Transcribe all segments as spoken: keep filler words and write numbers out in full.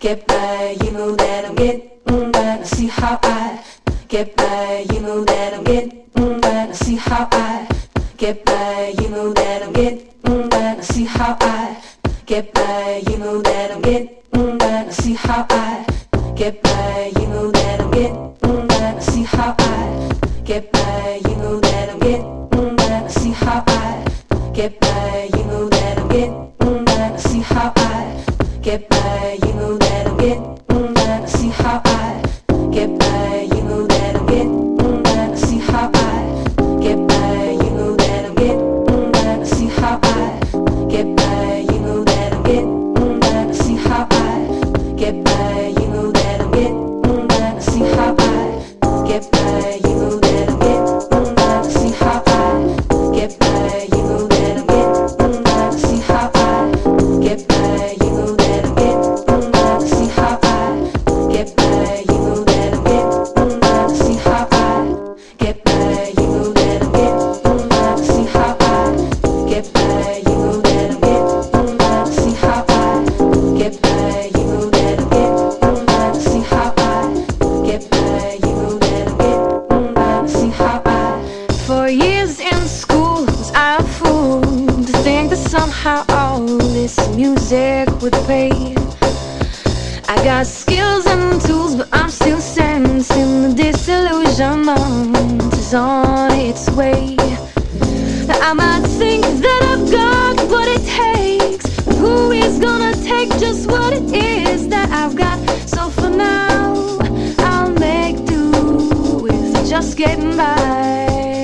get by, you know that I'm getting by. Now see how I get by, you know that I'm getting by. Now see how I get by, you know that I'm getting by. Now see how I get by, you know that I'm getting by. Now see how I get by, you know that I'm getting by. Now see how I get by, you know that I'm getting by. Now see how I get by, you know that I'm getting by. Now see how I get by, you know that I'm getting by. Now see how I get by, you know that I'm getting by. Now see how I get by, you know that I'm getting by. Now see how I get by, you know that I'm getting by. Now see how I get by, you know that I'm getting by. Now see how I get by, you know that I'm getting by. Now see how I get by, you know that I'm getting by. Now see how I get by, you know that I'm getting by. Now see how I get by, you know that I'm getting by. Now see how I get by, you know that I'm getting by. Now see how I get by, you know that I'm getting by. Now see how I get by, you know that I'm getting by. Now see how I get by, you know that I'm getting by. Now see how I. For years in school, was I a fool to think that somehow all this music would pay? I got skills and tools, but I'm still sensing the disillusionment is on its way. Now I might think that I've got what it takes, but who is gonna take just what it is that I've got? So for now, I'll make do with just getting by.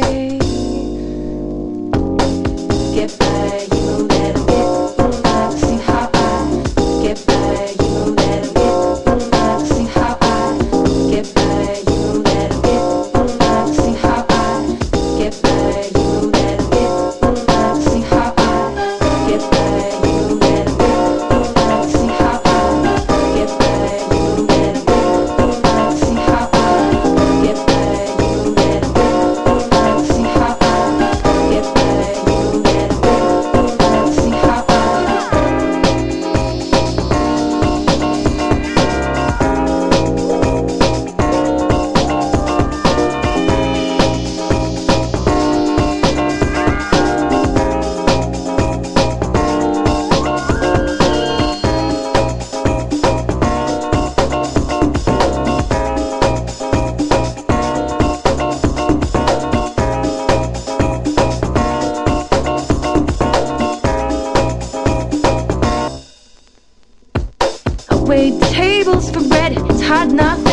Get by, you know that I'm getting by. See how I get by, you know that I'm getting by. See how I get by, you know that I'm getting by. See how I get by, you know that I'm getting by. See how I get by, you know that I'm getting by. See how I get by, you know that I'm getting by. See how I get by, you know that I'm getting by. See how I get by, you know that I'm getting by. See how I. I wait tables for bread, it's hard not